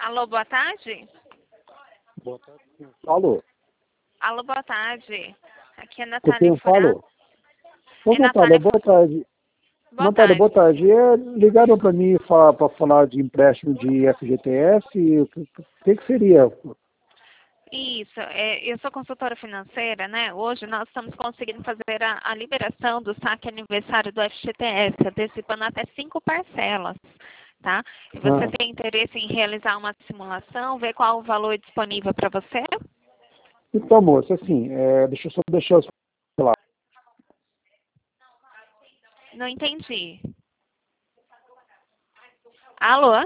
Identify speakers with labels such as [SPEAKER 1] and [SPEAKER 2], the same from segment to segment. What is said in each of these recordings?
[SPEAKER 1] Alô, boa tarde?
[SPEAKER 2] Boa tarde. Alô?
[SPEAKER 1] Alô, boa tarde. Aqui é
[SPEAKER 2] Com
[SPEAKER 1] Natália
[SPEAKER 2] quem
[SPEAKER 1] Furá.
[SPEAKER 2] falou? Ô,
[SPEAKER 1] É
[SPEAKER 2] Natália,
[SPEAKER 1] Natália
[SPEAKER 2] boa tarde.
[SPEAKER 1] Boa
[SPEAKER 2] Natália, boa
[SPEAKER 1] tarde.
[SPEAKER 2] tarde. Ligaram para mim para falar de empréstimo de FGTS. O que seria?
[SPEAKER 1] Isso, eu sou consultora financeira, né? Hoje nós estamos conseguindo fazer a liberação do saque aniversário do FGTS, antecipando até 5 parcelas, tá? E você
[SPEAKER 2] Ah,
[SPEAKER 1] tem interesse em realizar uma simulação, ver qual o valor disponível para você?
[SPEAKER 2] então, moça, assim, deixa eu só deixar eu falar.
[SPEAKER 1] Não entendi. Alô?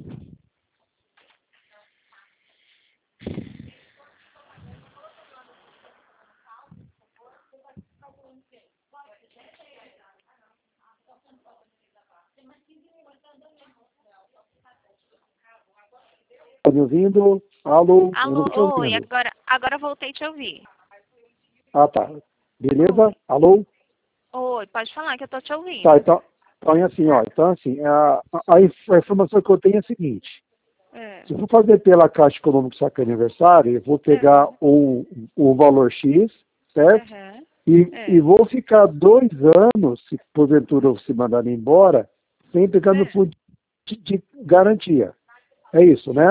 [SPEAKER 2] Tá me ouvindo? Alô? Eu não
[SPEAKER 1] Alô,
[SPEAKER 2] estou te
[SPEAKER 1] oi,
[SPEAKER 2] ouvindo.
[SPEAKER 1] agora voltei a te ouvir.
[SPEAKER 2] Ah, tá. Beleza?
[SPEAKER 1] Oi,
[SPEAKER 2] Alô?
[SPEAKER 1] oi, pode falar que eu tô te
[SPEAKER 2] Tá,
[SPEAKER 1] ouvindo.
[SPEAKER 2] então é assim, ó. Então, assim, a informação que eu tenho é a seguinte.
[SPEAKER 1] É,
[SPEAKER 2] Se eu for fazer pela Caixa Econômica Saque Aniversário, eu vou pegar
[SPEAKER 1] aham,
[SPEAKER 2] o valor X, certo?
[SPEAKER 1] aham,
[SPEAKER 2] E
[SPEAKER 1] é,
[SPEAKER 2] vou ficar 2 anos, se porventura eu se mandar embora, sem pegar meu
[SPEAKER 1] é.
[SPEAKER 2] fundo de garantia. É isso, né?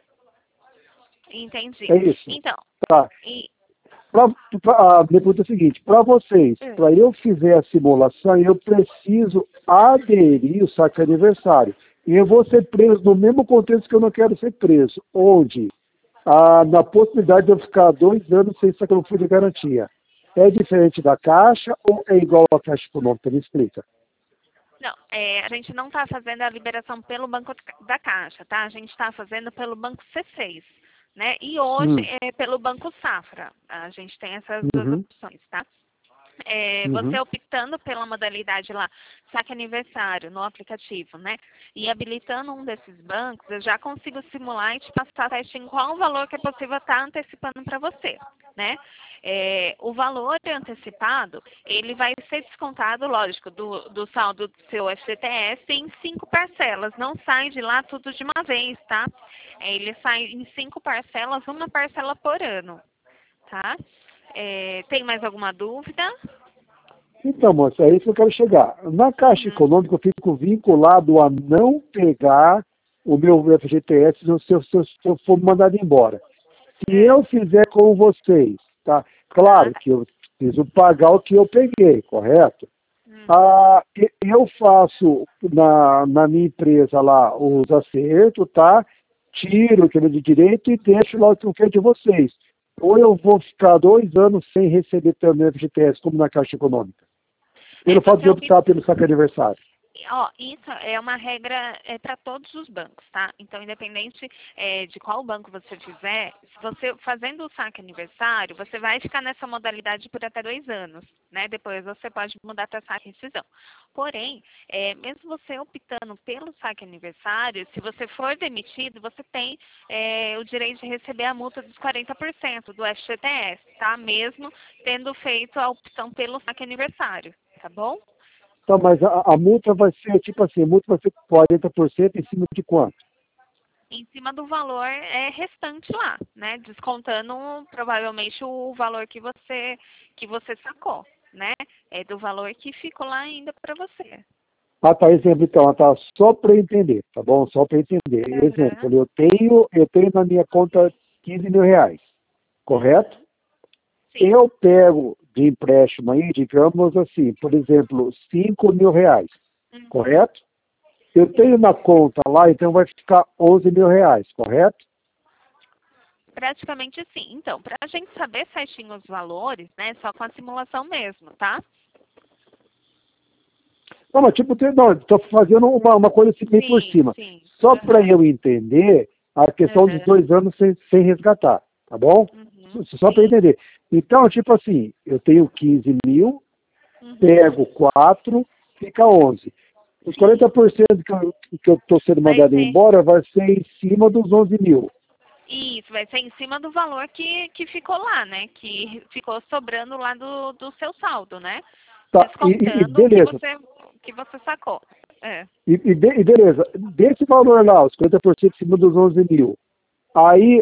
[SPEAKER 1] Entendi.
[SPEAKER 2] É isso.
[SPEAKER 1] Então,
[SPEAKER 2] Tá.
[SPEAKER 1] e,
[SPEAKER 2] A minha pergunta é a seguinte, para vocês,
[SPEAKER 1] é,
[SPEAKER 2] para eu fizer a simulação, eu preciso aderir o saque aniversário. E eu vou ser preso no mesmo contexto que eu não quero ser preso, onde na possibilidade de eu ficar 2 anos sem sacar no fundo de garantia. É diferente da Caixa ou é igual à Caixa Econômica? Me explica.
[SPEAKER 1] não, a gente não está fazendo a liberação pelo Banco da Caixa, tá? A gente está fazendo pelo Banco C6, né? E hoje
[SPEAKER 2] Hum,
[SPEAKER 1] é pelo Banco Safra. A gente tem essas duas
[SPEAKER 2] uhum,
[SPEAKER 1] opções, tá? Você
[SPEAKER 2] uhum.
[SPEAKER 1] optando pela modalidade lá, saque aniversário no aplicativo, né? E habilitando um desses bancos, eu já consigo simular e te passar certinho qual o valor que é possível estar antecipando para você, né? O valor antecipado, ele vai ser descontado, lógico, do saldo do seu FGTS em 5 parcelas. Não sai de lá tudo de uma vez, tá? Ele sai em 5 parcelas, uma parcela por ano, tá? Tem mais alguma dúvida?
[SPEAKER 2] Então, moça, é isso que eu quero chegar. Na Caixa
[SPEAKER 1] Uhum.
[SPEAKER 2] Econômica, eu fico vinculado a não pegar o meu FGTS se eu for mandado embora. Se
[SPEAKER 1] É.
[SPEAKER 2] eu fizer com vocês, tá?
[SPEAKER 1] Ah,
[SPEAKER 2] Claro
[SPEAKER 1] tá.
[SPEAKER 2] que eu preciso pagar o que eu peguei, correto?
[SPEAKER 1] Uhum.
[SPEAKER 2] Eu faço na minha empresa lá os acertos, tá? Tiro o que é de direito e deixo lá o que é de vocês. Ou eu vou ficar 2 anos sem receber também FGTS, como na Caixa Econômica, pelo fato de
[SPEAKER 1] Você
[SPEAKER 2] eu optar pelo saque aniversário.
[SPEAKER 1] Ó, isso é uma regra para todos os bancos, tá? Então, independente de qual banco você fizer, se você fazendo o saque aniversário, você vai ficar nessa modalidade por até 2 anos, né? Depois você pode mudar para saque rescisão. Porém, mesmo você optando pelo saque aniversário, se você for demitido, você tem o direito de receber a multa dos 40% do FGTS, tá? Mesmo tendo feito a opção pelo saque aniversário, tá bom?
[SPEAKER 2] Então, mas a multa vai ser, tipo assim, a multa vai ser 40% em cima de quanto?
[SPEAKER 1] Em cima do valor restante lá, né? Descontando provavelmente o valor que você sacou, né? É do valor que ficou lá ainda para você.
[SPEAKER 2] Tá, exemplo, então, tá, só para entender, tá bom? Só para entender.
[SPEAKER 1] Aham.
[SPEAKER 2] Exemplo, eu tenho na minha conta 15 mil reais, correto?
[SPEAKER 1] Uhum. Sim.
[SPEAKER 2] Eu pego de empréstimo aí, digamos assim, por exemplo, 5 mil reais,
[SPEAKER 1] Uhum.
[SPEAKER 2] correto? Eu tenho na conta lá, então vai ficar 11 mil reais, correto?
[SPEAKER 1] Praticamente sim. Então, para a gente saber certinho os valores, né? Só com a simulação mesmo, tá?
[SPEAKER 2] Não, mas tipo, não, estou fazendo uma coisa assim bem por
[SPEAKER 1] Sim,
[SPEAKER 2] cima.
[SPEAKER 1] sim.
[SPEAKER 2] Só para
[SPEAKER 1] Aham.
[SPEAKER 2] eu entender a questão dos
[SPEAKER 1] Aham.
[SPEAKER 2] 2 anos sem resgatar, tá bom?
[SPEAKER 1] Uhum.
[SPEAKER 2] Só para
[SPEAKER 1] Sim.
[SPEAKER 2] entender. Então, tipo assim, eu tenho 15 mil,
[SPEAKER 1] Uhum.
[SPEAKER 2] pego 4, fica 11. Os
[SPEAKER 1] Sim.
[SPEAKER 2] 40% que eu estou sendo
[SPEAKER 1] Vai
[SPEAKER 2] mandado
[SPEAKER 1] ser.
[SPEAKER 2] embora vai ser em cima dos 11 mil.
[SPEAKER 1] Isso, vai ser em cima do valor que ficou lá, né? Que ficou sobrando lá do seu saldo, né?
[SPEAKER 2] Tá, e
[SPEAKER 1] Descontando o
[SPEAKER 2] beleza.
[SPEAKER 1] que você sacou. É.
[SPEAKER 2] E beleza, desse valor lá, os 50% em cima dos 11 mil, aí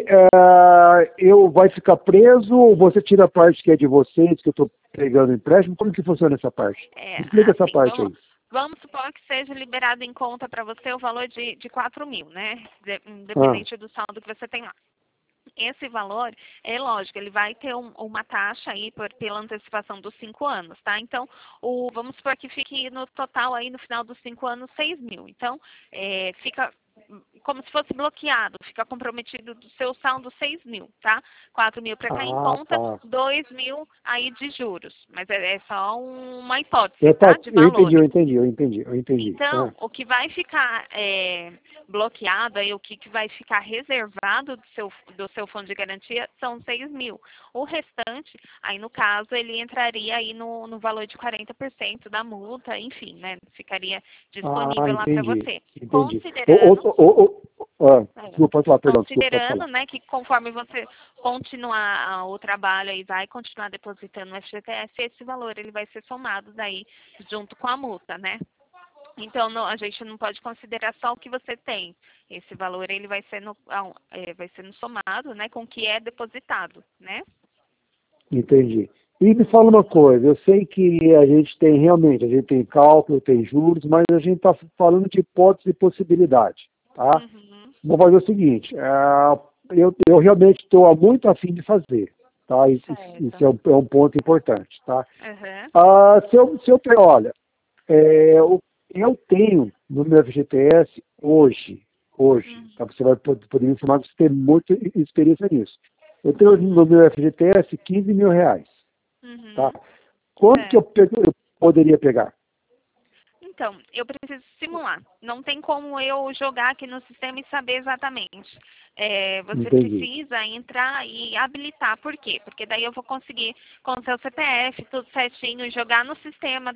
[SPEAKER 2] eu vai ficar preso ou você tira a parte que é de vocês, que eu estou pegando empréstimo? Como que funciona essa parte? Me explica essa
[SPEAKER 1] Assim,
[SPEAKER 2] parte aí.
[SPEAKER 1] vamos supor que seja liberado em conta para você o valor de 4 mil, né?
[SPEAKER 2] Ah,
[SPEAKER 1] Independente do saldo que você tem lá. Esse valor, é lógico, ele vai ter uma taxa aí pela antecipação dos 5 anos, tá? Então, vamos supor que fique no total aí no final dos 5 anos 6 mil. Então, fica como se fosse bloqueado, fica comprometido do seu saldo 6 mil, tá? 4 mil para cair em conta,
[SPEAKER 2] tá.
[SPEAKER 1] 2 mil aí de juros. Mas é só uma hipótese, tá? De
[SPEAKER 2] Eu entendi,
[SPEAKER 1] valores.
[SPEAKER 2] eu entendi.
[SPEAKER 1] Então,
[SPEAKER 2] Ah,
[SPEAKER 1] o que vai ficar bloqueado e o que vai ficar reservado do seu fundo de garantia são 6 mil. O restante, aí no caso, ele entraria aí no valor de 40% da multa, enfim, né? Ficaria disponível lá para você.
[SPEAKER 2] entendi.
[SPEAKER 1] Considerando,
[SPEAKER 2] Desculpa, pode falar, perdão, desculpa, pode
[SPEAKER 1] considerando,
[SPEAKER 2] falar.
[SPEAKER 1] né, que conforme você continuar o trabalho e vai continuar depositando no FGTS, esse valor ele vai ser somado daí junto com a multa, né? Então, a gente não pode considerar só o que você tem. Esse valor ele vai ser vai sendo somado, né, com o que é depositado, né?
[SPEAKER 2] Entendi. E me fala uma coisa, eu sei que a gente tem cálculo, tem juros, mas a gente está falando de hipótese e possibilidade, tá?
[SPEAKER 1] Uhum.
[SPEAKER 2] Vou fazer o seguinte, eu realmente estou muito afim de fazer, tá? Isso
[SPEAKER 1] Certo.
[SPEAKER 2] é um ponto importante, tá?
[SPEAKER 1] Uhum.
[SPEAKER 2] Olha, eu tenho no meu FGTS hoje, tá? Você vai poder me informar que você tem muita experiência nisso. Eu tenho no meu FGTS 15 mil reais, tá?
[SPEAKER 1] Uhum.
[SPEAKER 2] Quanto que
[SPEAKER 1] Certo.
[SPEAKER 2] eu poderia pegar?
[SPEAKER 1] Então, eu preciso simular. Não tem como eu jogar aqui no sistema e saber exatamente. Você
[SPEAKER 2] Entendi.
[SPEAKER 1] precisa entrar e habilitar. Por quê? Porque daí eu vou conseguir, com o seu CPF, tudo certinho, jogar no sistema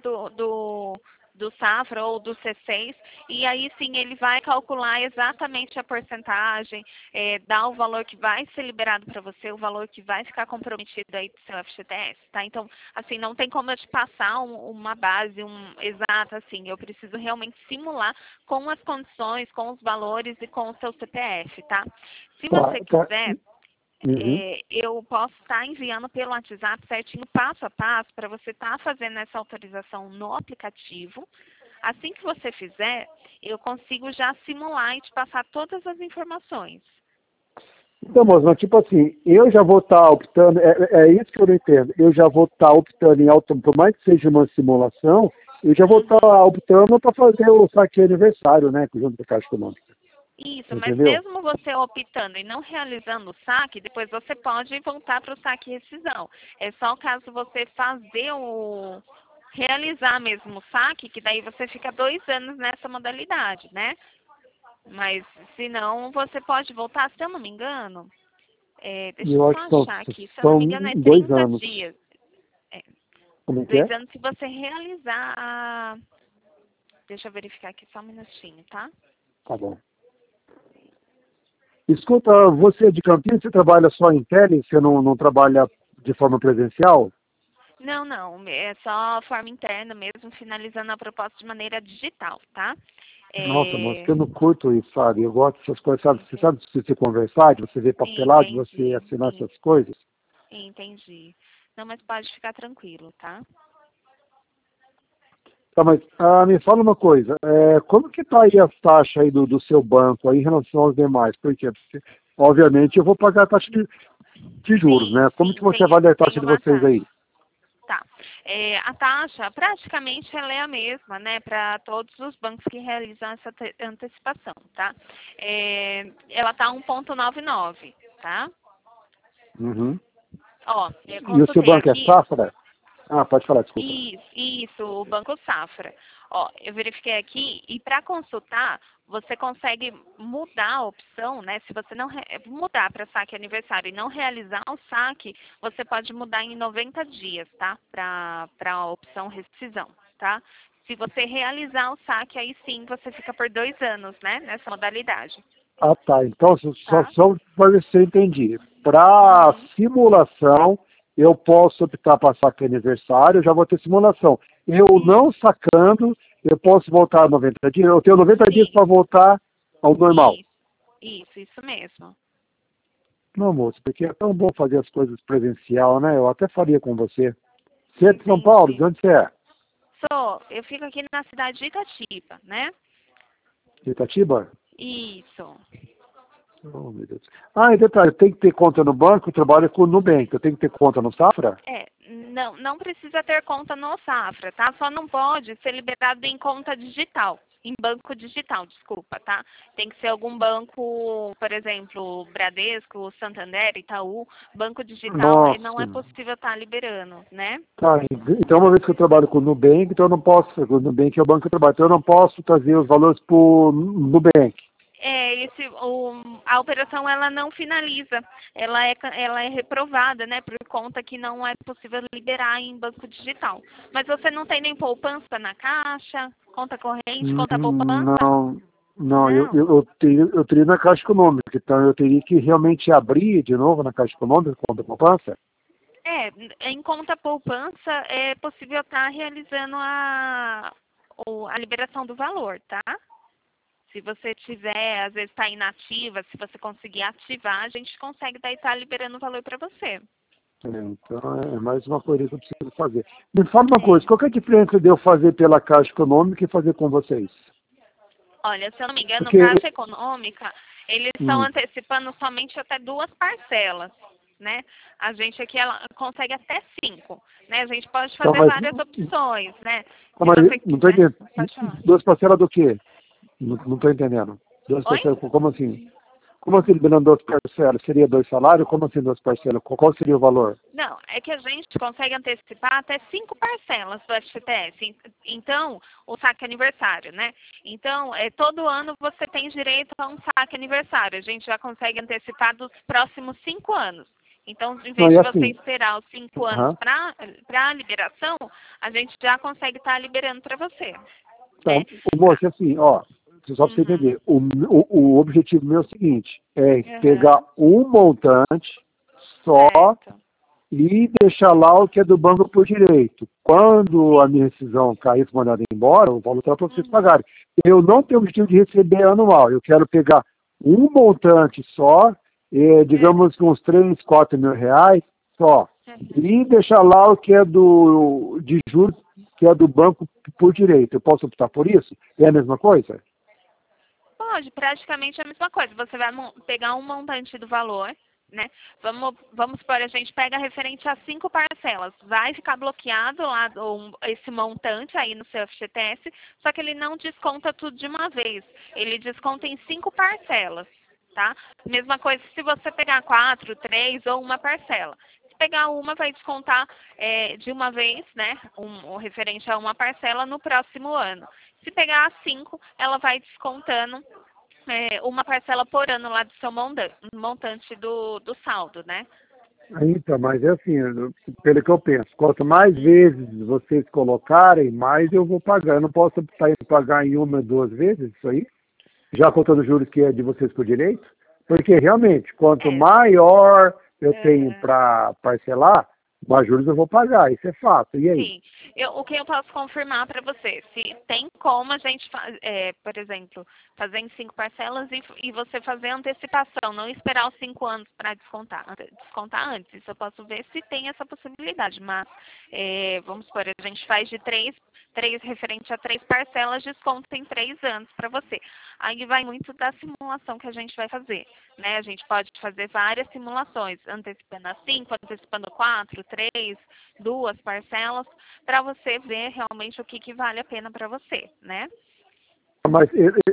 [SPEAKER 1] do Safra ou do C6, e aí sim ele vai calcular exatamente a porcentagem, dar o valor que vai ser liberado para você, o valor que vai ficar comprometido aí do seu FGTS, tá? Então, assim, não tem como eu te passar uma base exata, assim, eu preciso realmente simular com as condições, com os valores e com o seu CPF, tá? Se você
[SPEAKER 2] Tá.
[SPEAKER 1] quiser,
[SPEAKER 2] Uhum.
[SPEAKER 1] eu posso estar enviando pelo WhatsApp certinho, passo a passo, para você estar fazendo essa autorização no aplicativo. Assim que você fizer, eu consigo já simular e te passar todas as informações.
[SPEAKER 2] Então, moço, mas tipo assim, eu já vou estar optando, é isso que eu não entendo, eu já vou estar optando em auto, por mais que seja uma simulação, eu já vou estar optando para fazer o saque aniversário, né, junto com a Caixa Econômica.
[SPEAKER 1] Isso, mas
[SPEAKER 2] Entendeu?
[SPEAKER 1] mesmo você optando e não realizando o saque, depois você pode voltar para o saque e rescisão. É só caso você realizar mesmo o saque, que daí você fica 2 anos nessa modalidade, né? Mas se não, você pode voltar, se eu não me engano,
[SPEAKER 2] E
[SPEAKER 1] deixa eu
[SPEAKER 2] eu
[SPEAKER 1] só
[SPEAKER 2] acho que
[SPEAKER 1] achar aqui, se eu não
[SPEAKER 2] são
[SPEAKER 1] me engano é
[SPEAKER 2] 2
[SPEAKER 1] 30
[SPEAKER 2] anos.
[SPEAKER 1] dias. É,
[SPEAKER 2] Como é que
[SPEAKER 1] 2
[SPEAKER 2] é?
[SPEAKER 1] anos se você realizar Deixa eu verificar aqui só um minutinho, tá?
[SPEAKER 2] Tá bom. Escuta, você é de Campinas, você trabalha só em tele, você não trabalha de forma presencial?
[SPEAKER 1] Não, não, é só forma interna mesmo, finalizando a proposta de maneira digital, tá?
[SPEAKER 2] Nossa, moço,
[SPEAKER 1] É,
[SPEAKER 2] que eu não curto isso, sabe? Eu gosto dessas coisas, sabe? Você
[SPEAKER 1] ente-
[SPEAKER 2] sabe de se conversar, de você ver papelado, de você
[SPEAKER 1] entendi,
[SPEAKER 2] assinar essas coisas?
[SPEAKER 1] entendi. Não, mas pode ficar tranquilo, tá?
[SPEAKER 2] Tá, mas me fala uma coisa, como que tá aí as taxas aí do seu banco aí em relação aos demais? Porque, obviamente, eu vou pagar a taxa de juros,
[SPEAKER 1] Sim,
[SPEAKER 2] né? Como que
[SPEAKER 1] sim,
[SPEAKER 2] você avalia a
[SPEAKER 1] tem
[SPEAKER 2] taxa de
[SPEAKER 1] uma
[SPEAKER 2] vocês
[SPEAKER 1] taxa.
[SPEAKER 2] aí?
[SPEAKER 1] Tá. A taxa, praticamente, ela é a mesma, né, para todos os bancos que realizam essa antecipação, tá? Ela tá 1,99, tá?
[SPEAKER 2] Uhum.
[SPEAKER 1] Ó,
[SPEAKER 2] E o seu
[SPEAKER 1] consultei
[SPEAKER 2] banco é
[SPEAKER 1] aqui.
[SPEAKER 2] Safra? Ah, pode falar, desculpa.
[SPEAKER 1] Isso, o Banco Safra. Ó, eu verifiquei aqui e para consultar, você consegue mudar a opção, né? Se você não mudar para saque aniversário e não realizar o saque, você pode mudar em 90 dias, tá? Para a opção rescisão, tá? Se você realizar o saque, aí sim você fica por 2 anos, né? Nessa modalidade,
[SPEAKER 2] Ah, tá. Então,
[SPEAKER 1] tá?
[SPEAKER 2] só para ver se eu entendi. Para
[SPEAKER 1] Uhum.
[SPEAKER 2] simulação, eu posso optar para saque aniversário, eu já vou ter simulação. Eu não sacando, eu posso voltar a 90 dias, eu tenho 90 dias para voltar ao normal.
[SPEAKER 1] Isso mesmo.
[SPEAKER 2] Não, moço, porque é tão bom fazer as coisas presencial, né? Eu até faria com você. Você é de São Paulo? De onde você é?
[SPEAKER 1] Eu fico aqui na cidade de Itatiba, né?
[SPEAKER 2] De Itatiba?
[SPEAKER 1] Isso.
[SPEAKER 2] Oh, meu Deus. Ah, e detalhe, tem que ter conta no banco, eu trabalho com o Nubank, eu tenho que ter conta no Safra?
[SPEAKER 1] Não precisa ter conta no Safra, tá? Só não pode ser liberado em conta digital, em banco digital, desculpa, tá? Tem que ser algum banco, por exemplo, Bradesco, Santander, Itaú, banco digital, não é
[SPEAKER 2] Nossa.
[SPEAKER 1] possível estar liberando, né?
[SPEAKER 2] Tá, então uma vez que eu trabalho com o Nubank, então eu não posso, o Nubank é o banco que eu trabalho, então eu não posso trazer os valores para o Nubank.
[SPEAKER 1] A operação ela não finaliza, ela é reprovada, né, por conta que não é possível liberar em banco digital. Mas você não tem nem poupança na caixa, conta corrente, conta poupança?
[SPEAKER 2] Não, eu teria na Caixa Econômica, então eu teria que realmente abrir de novo na Caixa Econômica, conta poupança?
[SPEAKER 1] Em conta poupança é possível estar realizando a liberação do valor, tá? Se você tiver, às vezes está inativa, se você conseguir ativar, a gente consegue daí estar liberando o valor para você.
[SPEAKER 2] Então é mais uma coisa que eu preciso fazer. Me fala uma coisa, qual que é a diferença de eu fazer pela Caixa Econômica e fazer com vocês?
[SPEAKER 1] Olha, se eu não me engano,
[SPEAKER 2] Porque...
[SPEAKER 1] Caixa Econômica, eles estão antecipando somente até 2 parcelas, né? A gente aqui consegue até 5, né? A gente pode fazer várias opções, né?
[SPEAKER 2] Mas não estou entendendo. 2 parcelas do quê? Não estou entendendo. 2 parcelas, como assim? Como assim liberando 2 parcelas? Seria 2 salários? Como assim 2 parcelas? Qual seria o valor?
[SPEAKER 1] Não, é que a gente consegue antecipar até 5 parcelas do FGTS. Então, o saque aniversário, né? Então, todo ano você tem direito a um saque aniversário. A gente já consegue antecipar dos próximos 5 anos. Então, em vez de você esperar os 5 anos para a liberação, a gente já consegue estar liberando para você.
[SPEAKER 2] Então, moço, assim, ó, só para você entender, o objetivo meu é o seguinte, é pegar um montante só e deixar lá o que é do banco por direito. Quando a minha rescisão cair, for mandada embora, eu vou voltar para vocês pagarem. Eu não tenho o objetivo de receber anual, eu quero pegar um montante só, digamos que uns 3, 4 mil reais só, e deixar lá o que é de juros, que é do banco por direito. Eu posso optar por isso? É a mesma coisa?
[SPEAKER 1] Pode, praticamente a mesma coisa. Você vai pegar um montante do valor, né? Vamos supor, a gente pega referente a 5 parcelas. Vai ficar bloqueado lá esse montante aí no seu FGTS, só que ele não desconta tudo de uma vez. Ele desconta em 5 parcelas, tá? Mesma coisa se você pegar 4, 3 ou uma parcela. Se pegar uma, vai descontar de uma vez, né? O referente a uma parcela no próximo ano. Se pegar as 5, ela vai descontando uma parcela por ano lá do seu montante do saldo, né?
[SPEAKER 2] Então, mas é assim, pelo que eu penso, quanto mais vezes vocês colocarem, mais eu vou pagar. Eu não posso optar em pagar em 1 ou 2 vezes isso aí? Já contando os juros que é de vocês por direito? Porque realmente, quanto maior eu tenho para parcelar, mais juros eu vou pagar, isso é fato. E aí?
[SPEAKER 1] Sim. O que eu posso confirmar para você? Se tem como a gente, por exemplo, fazer em 5 parcelas e você fazer antecipação, não esperar os 5 anos para descontar antes. Isso eu posso ver se tem essa possibilidade. Mas, vamos supor, a gente faz de 3 referente a 3 parcelas, desconto em 3 anos para você. Aí vai muito da simulação que a gente vai fazer, né? A gente pode fazer várias simulações, antecipando a 5, antecipando 4, 3, 2 parcelas, para você ver realmente o que vale a pena para você, né?
[SPEAKER 2] Mas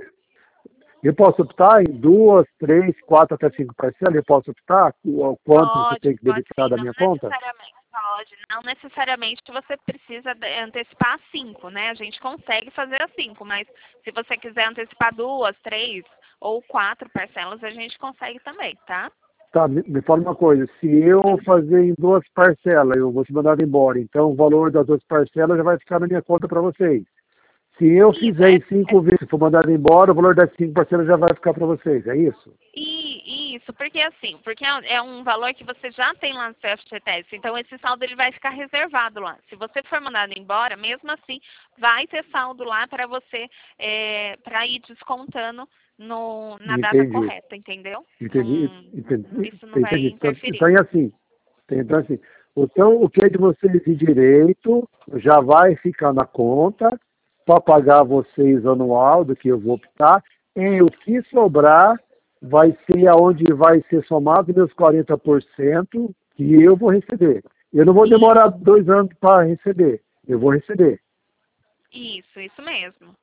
[SPEAKER 2] eu posso optar em 2, 3, 4 até 5 parcelas? Eu posso optar o quanto você tem que debitar da minha conta?
[SPEAKER 1] Não necessariamente você precisa antecipar 5, né? A gente consegue fazer as 5, mas se você quiser antecipar 2, 3 ou 4 parcelas, a gente consegue também, tá?
[SPEAKER 2] Tá, me fala uma coisa, se eu fazer em 2 parcelas, eu vou ser mandado embora, então o valor das 2 parcelas já vai ficar na minha conta para vocês. Se eu fizer em 5 vezes, for mandado embora, o valor das 5 parcelas já vai ficar para vocês, é isso?
[SPEAKER 1] Isso, porque assim, porque é um valor que você já tem lá no seu FGTS, então esse saldo ele vai ficar reservado lá. Se você for mandado embora, mesmo assim, vai ter saldo lá para você, para ir descontando na data
[SPEAKER 2] Entendi.
[SPEAKER 1] correta, entendeu?
[SPEAKER 2] Entendi,
[SPEAKER 1] Isso não vai interferir.
[SPEAKER 2] Então é assim. Então, assim, então, o que é de vocês de direito já vai ficar na conta para pagar vocês anual do que eu vou optar. E o que sobrar vai ser aonde vai ser somado meus 40% que eu vou receber. Eu não vou demorar 2 anos para receber. Eu vou receber.
[SPEAKER 1] Isso mesmo.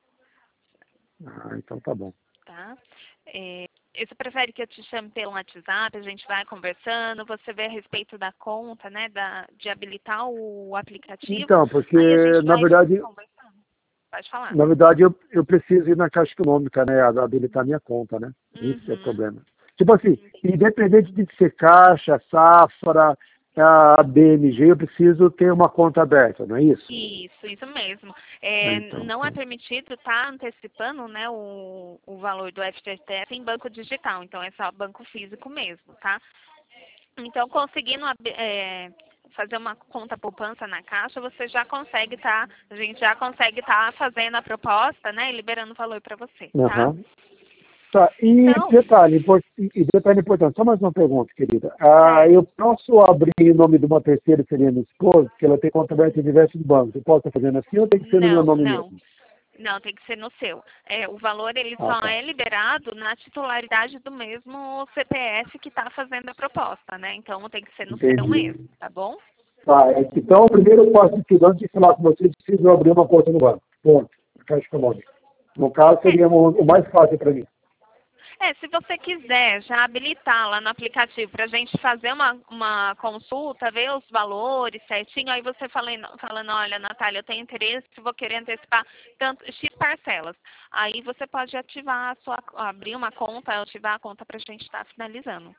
[SPEAKER 2] Ah, então tá bom.
[SPEAKER 1] Tá? Você prefere que eu te chame pelo WhatsApp, a gente vai conversando, você vê a respeito da conta, né, de habilitar o aplicativo,
[SPEAKER 2] Então, porque,
[SPEAKER 1] aí a gente
[SPEAKER 2] na
[SPEAKER 1] vai
[SPEAKER 2] verdade,
[SPEAKER 1] conversando. Pode falar.
[SPEAKER 2] eu preciso ir na Caixa Econômica, né, habilitar minha conta, né? Esse é o problema. Tipo assim, independente de ser Caixa, Safra, a BMG, eu preciso ter uma conta aberta, não é isso?
[SPEAKER 1] Isso mesmo.
[SPEAKER 2] Então,
[SPEAKER 1] Não é permitido estar antecipando, né, o valor do FGTS em banco digital, então é só banco físico mesmo, tá? Então, conseguindo fazer uma conta poupança na Caixa, você já consegue a gente já consegue estar fazendo a proposta, né, e liberando o valor para você, tá?
[SPEAKER 2] aham. Tá,
[SPEAKER 1] Então,
[SPEAKER 2] e detalhe importante, só mais uma pergunta, querida. Eu posso abrir em nome de uma terceira, que seria minha esposa, que ela tem conta aberta em diversos bancos. Eu posso estar fazendo assim ou tem que ser no meu nome mesmo?
[SPEAKER 1] Não, tem que ser no seu. O valor ele só
[SPEAKER 2] Tá.
[SPEAKER 1] é liberado na titularidade do mesmo CPF que está fazendo a proposta, né? Então tem que ser no seu
[SPEAKER 2] Entendi.
[SPEAKER 1] mesmo, tá bom?
[SPEAKER 2] Tá, então o primeiro passo de tudo, antes de falar com vocês, preciso abrir uma conta no banco. Ponto. Caixa Econômica. No caso, seria o mais fácil para mim.
[SPEAKER 1] Se você quiser já habilitar lá no aplicativo para a gente fazer uma consulta, ver os valores certinho, aí você falando, olha, Natália, eu tenho interesse, vou querer antecipar tanto X parcelas. Aí você pode ativar abrir uma conta, ativar a conta para a gente estar finalizando.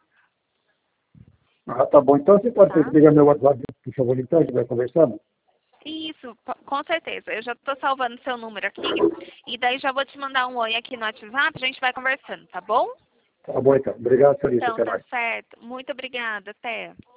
[SPEAKER 2] Ah, tá bom. Então você pode
[SPEAKER 1] Tá?
[SPEAKER 2] pegar meu WhatsApp, por favor, então, a gente vai conversando?
[SPEAKER 1] Isso, com certeza. Eu já estou salvando seu número aqui e daí já vou te mandar um oi aqui no WhatsApp, a gente vai conversando, tá bom?
[SPEAKER 2] Tá bom, então. Obrigado, senhorita.
[SPEAKER 1] Então,
[SPEAKER 2] Até
[SPEAKER 1] tá
[SPEAKER 2] mais.
[SPEAKER 1] certo. Muito obrigada. Até.